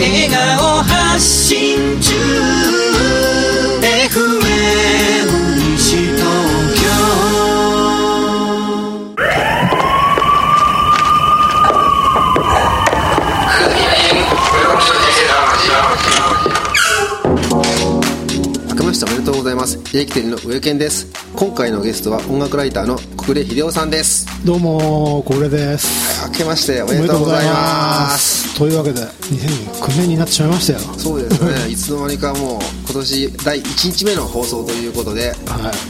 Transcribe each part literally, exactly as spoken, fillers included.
笑顔発信中 エフエム 西東京。 明けましておめでとうございます。利益店の上健です。今回のゲストは音楽ライターの小暮秀夫さんです。 どうも小暮です。 はい、明けましておめでとうございます。 というわけでにせんきゅうねんになってしまいましたよ。 そうですねいつの間にかもう今年だいいちにちめの放送ということで、はい、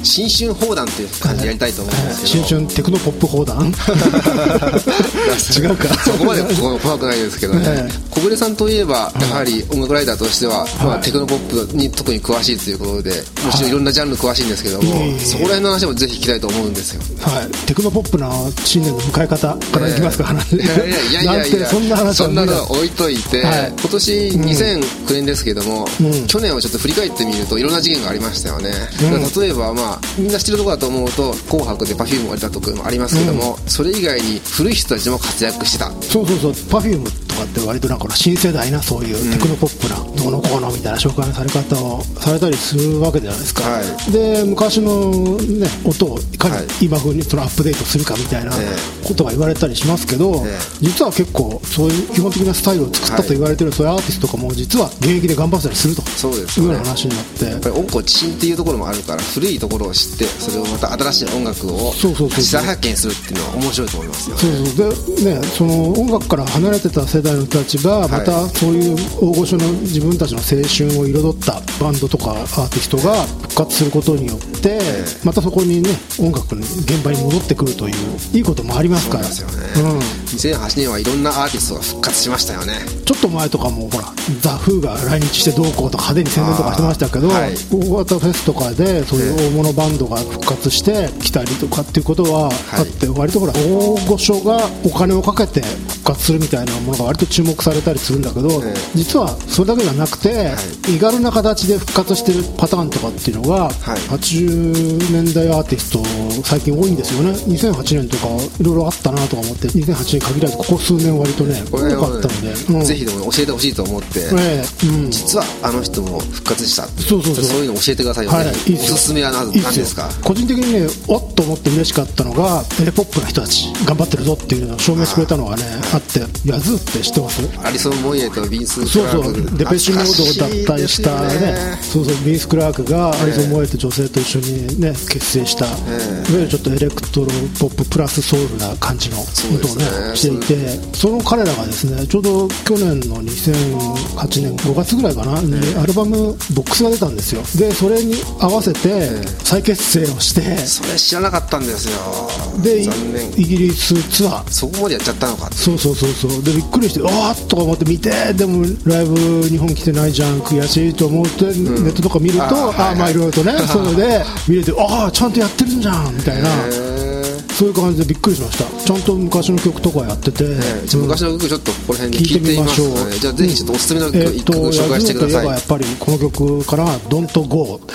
新春放談という感じでやりたいと思うんですけど、 新春テクノポップ放談違うかそこまで怖くないですけどね。小暮さんといえばやはり音楽ライターとしては、まあ、テクノポップに特に詳しいということで、もちろんいろんなジャンル詳しいんですけども、そこら辺の話もぜひ聞きたいと思うんですよ。 はい、テクノポップな新年の迎え方からいきますか、話、 えー、いやいやいやいやそんな話そんなのは置いといて、はい、今年にせんきゅうねんですけども、うん、去年をちょっと振り返ってみるといろんな事件がありましたよね、うん、例えば、まあ、みんな知ってるところだと思うと紅白で Perfume が出たところもありますけども、うん、それ以外に古い人たちも活躍してた。 そうそうそう Perfume とかって割となんか新世代なそういうテクノポップなどうのこうのみたいな紹介のされ方をされたりするわけじゃないですか、はい、で昔の、ね、音をいかに今風にそのアップデートするかみたいなことが言われたりしますけど、えー、実は結構そういう基本的なスタイルを作ったと言われてる、はい、そういうアーティストとかも実は現役で頑張ったりするとそうです、ね、 いうような話になって、 やっぱり温故知新っていうところもあるから古いところを知ってそれをまた新しい音楽を再発見するっていうのは面白いと思いますよね。 そうそうで、ね、その音楽から離れてた世代の人たちがまたそういう大御所の自分たちの青春を彩ったバンドとかアーティストが復活することによってまたそこにね音楽の現場に戻ってくるといういいこともありますから。 そうですよね、うん、にせんはちねんはいろんなアーティストが復活しましたよね。 ちょっと前とかもほらザ・フーが来日してどうこうとか派手に宣伝とかしてましたけど、はい、大型フェスとかでそういう大物バンドが復活してきたりとかっていうことはあって、はい、割とほら大御所がお金をかけて復活するみたいなものが割と注目されたりするんだけど、実はそれだけじゃなくて、はい、意軽な形で復活してるパターンとかっていうのが、はい、はちじゅうねんだいアーティスト最近多いんですよね。にせんはちねんとかいろいろあったなとか思ってにせんはちねん限らずここ数年割とね多かったので、うん、 ぜひでも教えてほしいと思って、 えーうん、 実はあの人も復活した。 そうそうそうそういうの教えてくださいよね、はい、いいおすすめは何ですか。 個人的にねおっと思って嬉しかったのがエレポップな人たち頑張ってるぞっていうのを証明してくれたのがね あ, あってヤズーって知ってます？ アリソン・モイエとビンス・クラーク。 そうそうデペッシュモードを脱退したね、そうそうビンス・クラークがアリソン・モイエと女性と一緒にね結成した、えー、いわゆるちょっとエレクトロポッププラスソウルな感じのことをねしていて、その彼らがですねちょうど去年のにせんはちねんごがつぐらいかなにアルバムボックスが出たんですよ。でそれに合わせて再結成をして、 それ知らなかったんですよ。 でイギリスツアーそこまでやっちゃったのかって。 そうそうそうそうでびっくりしてあーっとか思って見て、でもライブ日本来てないじゃん悔しいと思って、うん、ネットとか見るとああまあいろいろとねそれで見れてああちゃんとやってるんじゃんみたいなそういう感じでびっくりしました。ちゃんと昔の曲とかやってて、 ね、昔の曲ちょっとここら辺で聞いてみましょう、ね、じゃあぜひちょっとおすすめの曲いっきょく紹介してください。 えー、とやっぱりこの曲から「Don't Go」です。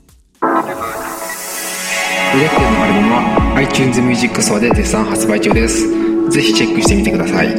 ウレッテのアルバムは iTunes Music Store で絶賛発売中です。ぜひチェックしてみてください。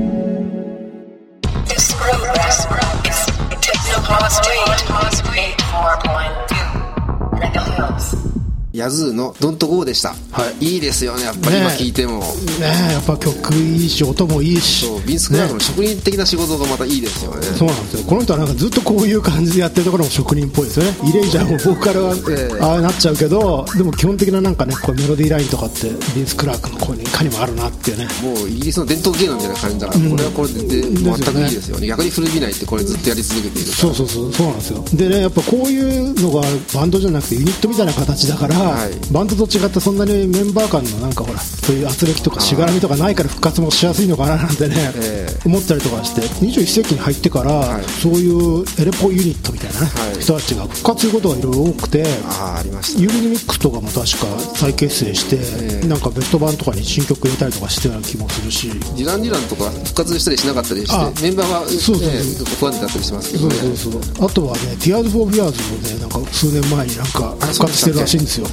ヤズーのドントゴーでした、はい、いいですよねやっぱり今聴いても ね, ねやっぱ曲いいし音もいいし、 そうビンス・クラークの職人的な仕事がまたいいですよね、 そうなんですよ。この人はなんかずっとこういう感じでやってるところも職人っぽいですよね。イレイジャーもボーカルは、えー、ああなっちゃうけどでも基本的ななんかねこうメロディーラインとかってビンス・クラークの声にいかにもあるなっていうね。 もうイギリスの伝統芸能みたいな感じだから、うん、これはこれで全くいいですよね。逆に古びないってこれずっとやり続けているから。 そうそうそうそうなんですよ。でねやっぱこういうのがバンドじゃなくてユニットみたいな形だから、はい、バンドと違ってそんなにメンバー間のなんかほらそういう圧力とかしがらみとかないから復活もしやすいのかななんてね、えー、思ったりとかしてにじゅういっせいきに入ってから、はい、そういうエレポユニットみたいな、ねはい、人たちが復活することがいろいろ多くて、 あありましたね、 ユーリミックスとかも確か再結成して、えー、なんかベスト版とかに新曲入れたりとかしてたような気もするし、 ディラン・ディランとか復活したりしなかったりしてメンバーが、ね、そうそうそう不安定だったりしますけどね。 そうそうそうあとはね Tears for Fears もねなんか数年前になんか復活してるらしいんですよ。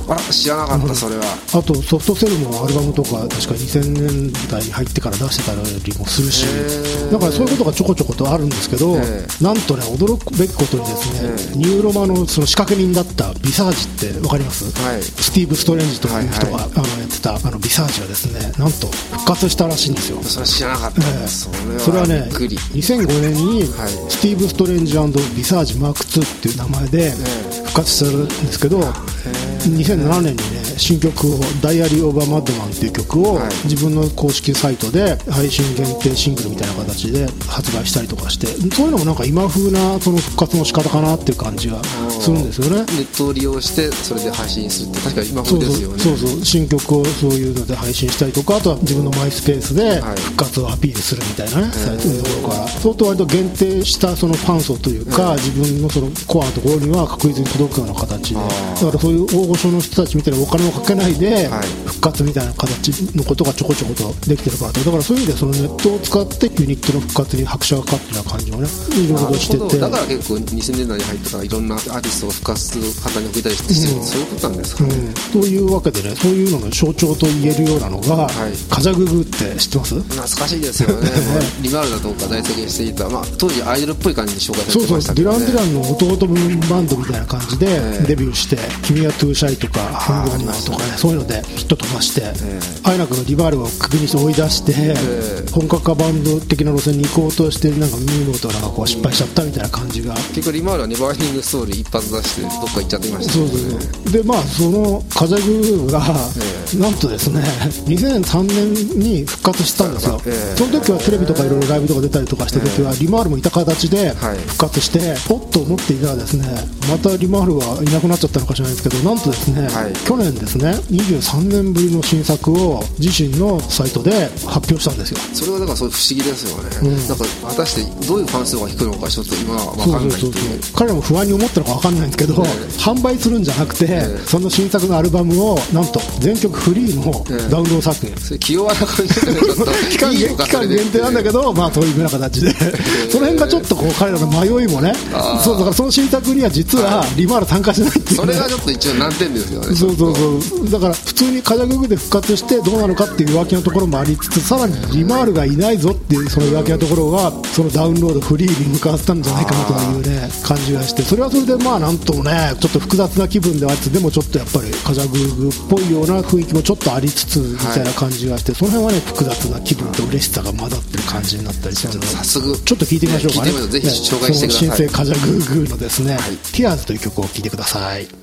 あら知らなかった、うん、それは。あとソフトセルもアルバムとか確かにせんねんだいに入ってから出してたりもするし、だからそういうことがちょこちょことあるんですけど、なんとね驚くべきことにですね、ニューロマのその仕掛け人だったビサージって分かります、はい、スティーブ・ストレンジという人が、はいはい、あのやってたあのビサージはですね、なんと復活したらしいんですよ。 それは知らなかった、えー、 それはねにせんごねんにスティーブ・ストレンジ&ビサージマークツーっていう名前で復活したんですけど、にせんななねんにね新曲をダイアリー・オブ・ア・マッドマンっていう曲を自分の公式サイトで配信限定シングルみたいな形で発売したりとかして、そういうのもなんか今風なその復活の仕方かなっていう感じがするんですよね。 ネットを利用してそれで配信するって確かに今風ですよね。 そうそうそうそう、新曲をそういうので配信したりとか、あとは自分のマイスペースで復活をアピールするみたいなね、サイトのところから相当割と限定したそのファン層というか、自分のそのコアのところには確実に届くような形で、だからそういう大御所の人たちみたいなお金をかけないで復活みたいな形のことがちょこちょことできてるから、だからそういう意味でそのネットを使ってユニットの復活に拍車がかかってるような感じもね、いろいろしてて、 だから結構にせんねんだいに入ってからいろんなアーティストが復活する方に送ったりしてる、うん、そういうことなんですかね、 うん、というわけでね、そういうのの象徴と言えるようなのが、はい、カジャググって知ってます？ 懐かしいですよねリマルダとか大世間していた、まあ、当時アイドルっぽい感じに紹介されてましたけどね。そうそう、デュラン・デュランの弟分バンドみたいな感じでデビューして、君はトゥーシャイとかハングリーとかね、そういうのでヒット飛ばして、あいなくのリバールをクビにして追い出して、本格化バンド的な路線に行こうとして、なんかミーノーとかなんかこう失敗しちゃったみたいな感じが、 結構リマールはネバーエンディングストーリー一発出してどっか行っちゃってましたね。 そうそうそう。でまあそのカジャグが、えー、なんとですねにせんさんねんに復活したんですよ、えー、その時はテレビとかいろいろライブとか出たりとかしてる時は、えー、リマールもいた形で復活して、はい、おっと思っていたらですね、またリマールはいなくなっちゃったのかしらないですけど、なんとですね、はい、去年ですねにじゅうさんねんぶりの新作を自身のサイトで発表したんですよ。 それはだからそう不思議ですよね、うん、なんか果たしてどういうファン層が引くのかちょっと今は分かんないっていう。そうそうそうそう、彼らも不安に思ったのか分かんないんですけど、えー、販売するんじゃなくて、えー、その新作のアルバムをなんと全曲フリーのダウンロード作品、えー、それ気弱な感じでちょっと期間期間限定なんだけど、まあそういうふうな形で、えー、その辺がちょっとこう彼らの迷いもね、そうだからその新作には実はリマール参加しないっていう、ね、 それがちょっと一応難点ですよね。 そうそうそう、だから普通にカジャググで復活してどうなのかっていう浮気のところもありつつ、さらにリマールがいないぞっていうその浮気のところがそのダウンロードフリーに向かわせたんじゃないかなというね感じがして、それはそれでまあなんともねちょっと複雑な気分ではありつつ、でもちょっとやっぱりカジャググっぽいような雰囲気もちょっとありつつみたいな感じがして、はい、その辺はね複雑な気分と嬉しさが混ざってる感じになったりするので、 早速ちょっと聞いてみましょうかね。 ぜひ紹介してください。 その新生カジャググのですね、はい、ティアーズという曲を聴いてください。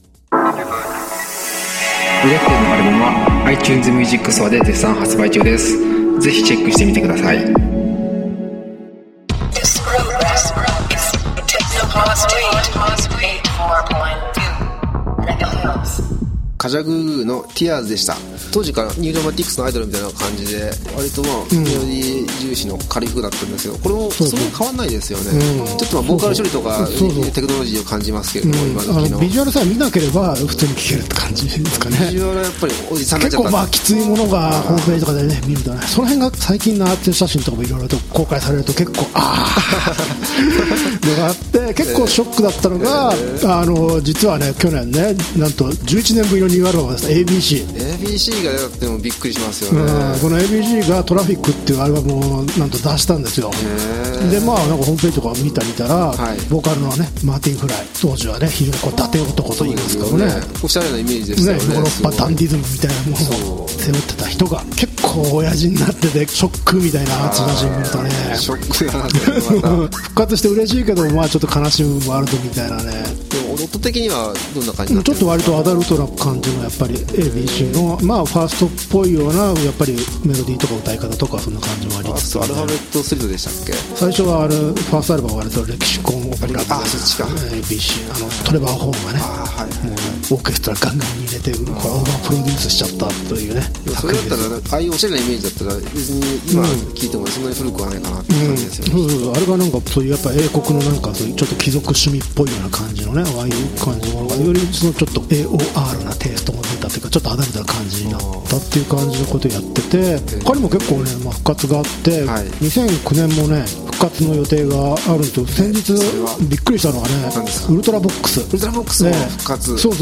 ブレックのアルバムは iTunes Music Store で絶賛発売中です。ぜひチェックしてみてください。 カジャグーのティアーズでした。当時からニューロマティクスのアイドルみたいな感じで割とまあメロディー重視の軽い曲だったんですけど、これもそんなに変わんないですよね、うん、ちょっとまあボーカル処理とかテクノロジーを感じますけれども、うん、今時のビジュアルさえ見なければ普通に聴けるって感じですかね。 ビジュアルはやっぱりおじさんになっちゃった。 結構まあきついものがホームページとかでね見るとね、その辺が最近のアーティスト写真とかもいろいろと公開されると結構ああのがあって結構ショックだったのが、えー、あの実はね去年ねなんとじゅういちねんぶりのニューアルバムです。 エービーシーエービーシー が出てもびっくりしますよね、 うん、この エービーシー がトラフィックっていうアルバムをなんと出したんですよ。でまあなんかホームページとか見た見たら、はい、ボーカルのねマーティン・フライ当時はね非常にこう伊達男と言いますからね、 おしゃれなイメージでしたよね。 ヨーロッパダンディズムみたいなものを背負ってた人が結構親父になっててショックみたいな写真見るとねショックだなってまた復活して嬉しいけどまあちょっと悲しむ部分もあるとみたいなね。 でも音的にはどんな感じなんですか？ ちょっと割とアダルトな感じのやっぱり エービーシー のまあファーストっぽいようなやっぱりメロディーとか歌い方とかそんな感じもありつつ、 アルファベットストリートでしたっけ？ 最初はあれファーストアルバムは割とレキシコンオペラあそっちかエービーシー あのトレバー・ホーンがね、はい、もうオーケストラガンガンに入れてこれオーバープロデュースしちゃったというね。 それだったらああいうおしゃれなイメージだったら別に今聴いてもそんなに古くはないかなって感じですよね、うんうん、 あれがなんかそういうやっぱ英国のなんかそういうちょっと貴族趣味っぽいような感じのねああいう感じのものがよりそのちょっと エーオーアール なテイストも出たというかちょっとアダルトな感じになったっていう感じのことをやってて、他にも結構ね、まあ、復活があって、はい、にせんきゅうねんもね復活の予定があるんですよ。先日びっくりしたのがねウルトラボックスウルトラボックスの復活、 ね、そうそう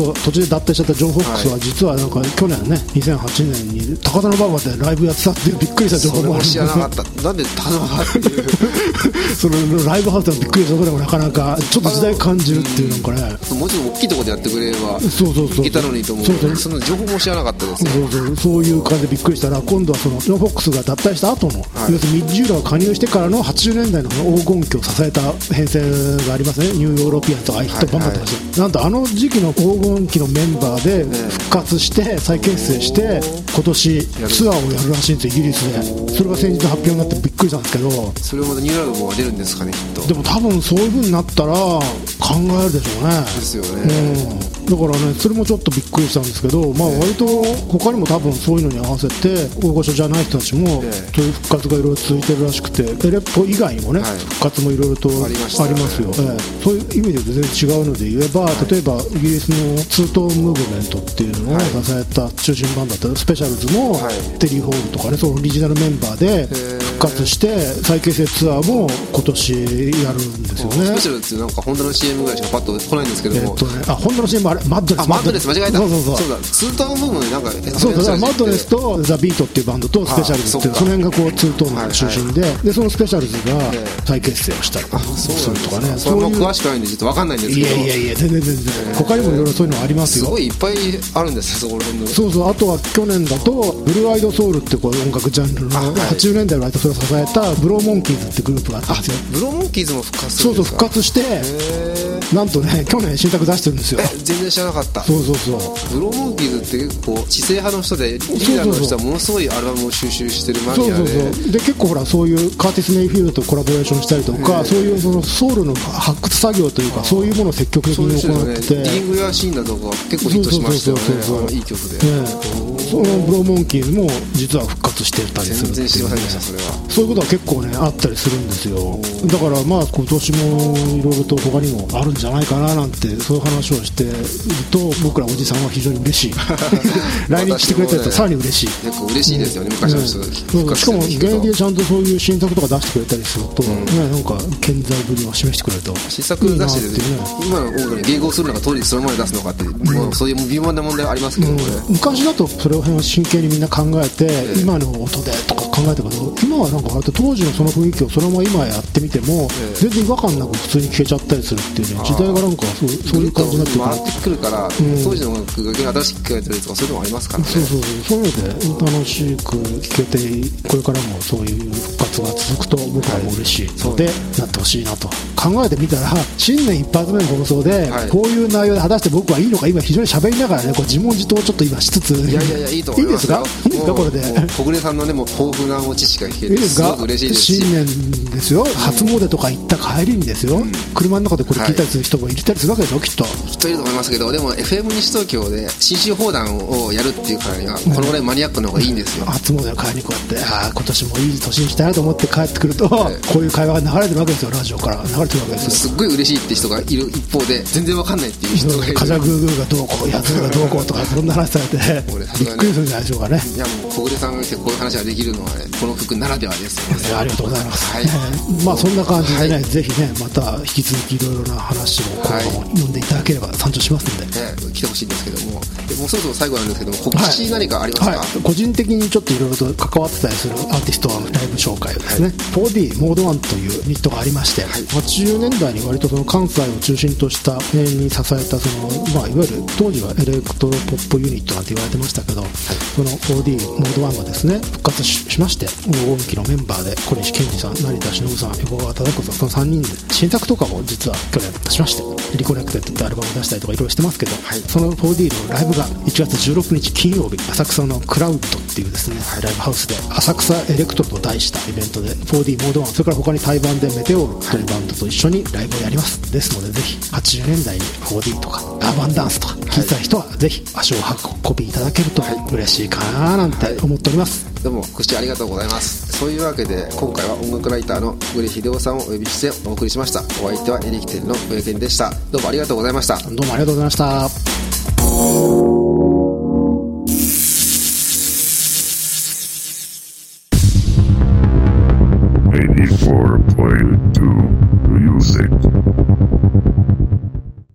と途中で脱退しちゃったジョン・フォックスは実はなんか去年ねにせんはちねんに高田馬場でライブやってたっていうびっくりした情報もあるんですね。 それも知らなかった。なんで高田馬場っていうそのライブハウスでもびっくりしたところでもなかなかちょっと時代感じるっていうなんかね、 もうちょっと大きいところでやってくれればそうそうそういけたのにと思う。 そうそうその情報も知らなかったですよ。 そうそうそういう感じでびっくりしたら、今度はそのジョン・フォックスが脱退した後の、 はい、 要するにミッジ・ユーラが加入してからのはちじゅうねんだいの黄金期を支えた編成がありますね。ニューヨーロピアンとかアイヒットバンバンとかして、はいはい、なんとあの時期の黄金期のメンバーで復活して再結成して今年ツアーをやるらしいんですよ、イギリスで。それが先日発表になってびっくりしたんですけど、 それをまたニューアルバムが出るんですかね、きっと。 でも多分そういう風になったら考えるでしょうね。 ですよね、 うん、だからねそれもちょっとびっくりしたんですけど、まあ割と他にも多分そういうのに合わせて大御所じゃない人たちもそういう復活がいろいろ続いてるらしくて、エレッポ以外にもね、はい、復活もいろいろとありますよ、ええ、そういう意味で全然違うので言えば、はい、例えばイギリスのツートーンムーブメントっていうのを支えた中心バンドだったスペシャルズも、はい、テリー・ホールとかね、そのオリジナルメンバーで復活して再結成ツアーも今年やるんですよね。 スペシャルズってなんかホンダの シーエム ぐらいしかパッと来ないんですけども、 えーとね、あホンダの シーエム あれマッドレス、 あマッドレス間違えた。 そうそうそう、 そうだツートーンムーブメントなんかそうだからマッドレスとザ・ビートっていうバンドとスペシャルズっていう、その辺がこうツートーンの中心で、はいはい、でそのスペシャルズが再結成をしたりするとかね。 それも詳しくないんでちょっと分かんないんですけど、 いやいやいや全然全然、えー、他にもいろいろそういうのありますよ。 すごいいっぱいあるんですよ、そこら辺の。 そうそう、あとは去年だとブルーアイドソウルってこう音楽ジャンルのはちじゅうねんだいの割とそれを支えたブローモンキーズってグループがあったんですよ。 ブローモンキーズも復活するんですか。そうそう復活して、なんとね去年新作出してるんですよ。 全然知らなかった。 そうそうそう、 ブローモンキーズって結構知性派の人でリーダーの人はものすごいアルバムを収集してるマニアで、そうそうそう、で結構ほらそういうカーティス・メイフィールドとコラボレーションしたりとか、そういうそのソウルの発掘作業というかそういうものを積極的に行ってて、 ね、リングやシーンだとか結構ヒットしましたよね。いい曲で、ね、 そのブローモンキーズも実は復活してたりするっていう、ね、 全然知りませんでした。それはそういうことは結構ねあったりするんですよ。だからまあ今年もいろいろと他にもあるんじゃないかななんてそういう話をしていると、僕らおじさんは非常に嬉しい来日してくれたやつはさらに嬉しい。 結構嬉しいですよね、うん、昔の人が復活しかも現役でちゃんとそういう新作とか出してくれたりすると、うんね、なんか健在ぶりを示してくれると新作出してる、ね、今の音楽に迎合するのか当時そのままで出すのかって、うん、もうそういう微妙な問題ありますけど、うん、 昔だとそれを真剣にみんな考えて、えー、今の音でとか考えたけど、今はなんか当時のその雰囲気をそのまま今やってみても、えー、全然違和感なく普通に聴けちゃったりするっていうね、時代がなんかそう、そういう感じになってくる回ってくるから、うん、当時の音楽が新しく聴かれてるとかそういうのもありますからね。 そうそうそう、そういうので楽しく聴けてこれからもそういう復活が続くと僕らも嬉しいので、はい、なってほしいなと考えてみたら、新年一発目の放送で、はい、こういう内容で果たして僕はいいのか今非常に喋りながらねこう自問自答をちょっと今しつつ、 いやいやいやいいと思いますよ。 いいですか、いいですかこれで小暮さんのねもう豊富な知識が聞けてすごく嬉しいですし、 新年ですよ、うん、初詣とか行った帰りにですよ、うん、車の中でこれ聞いたりする人もいたりするわけでしょ、はい、きっときっといると思いますけど、でも エフエム 西東京で新州砲弾をやるっていうからにはこのぐらいマニアックな方がいいんですよ、うん、 初詣の帰りにこうやって、ああ今年もいい年にしたいなと思って帰ってくると、はい、こういう会話が流れてるわけですよ、ラジオから流れてるわけですよ。 すっごい嬉しいって人がいる一方で全然わかんないっていう人がいる。 カジャグーグーがどうこうヤズーがどうこうとかそんな話されてびっくりするんじゃないでしょうかね。 いやもう小暮さんが来てこういう話ができるのは、ね、この服ならではですよ、ね、 ありがとうございます、はい、まあそんな感じでね、はい、ぜひねまた引き続きいろいろな話を今後も読んでいただければ参照しますので、 はい、来てほしいんですけども、でもうそろそろ最後なんですけども、告知何かありますか？はいはい、 個人的にちょっといろいろと関わってたりするアーティストのライブ紹介をですね、はい、フォーディー モードワンというユニットがありまして、はい、はちじゅうねんだいに割とその関西を中心とした辺に支えたその、まあ、いわゆる当時はエレクトロポップユニットなんて言われてましたけど、はい、その フォーディー モードワンがですね復活 し, しまして、黄金期のメンバーで小西健二さん、成田忍さん、横川忠子さん、そのさんにんで新作とかも実は去年出しまして、リコネクテッドってアルバムを出したりとかいろいろしてますけど、はい、その フォーディー のライブがいちがつじゅうろくにち金曜日、浅草のクラウドっていうですね、はい、ライブハウスで浅草エレクトロと題したイベントで フォーディー モードワン、それから他に対バンでメテオールというバンドと一緒にライブをやります、はい、ですのでぜひはちじゅうねんだいに フォーディー とかアーバンダンスとか聴いてた人はぜひ足を運びいただけると嬉しいかななんて思っております、はい、 どうも告知ありがとうございます。そういうわけで今回は音楽ライターの小暮秀夫さんをお呼びしてお送りしました。お相手はエレキテルの小暮健でした。どうもありがとうございました。 どうもありがとうございました。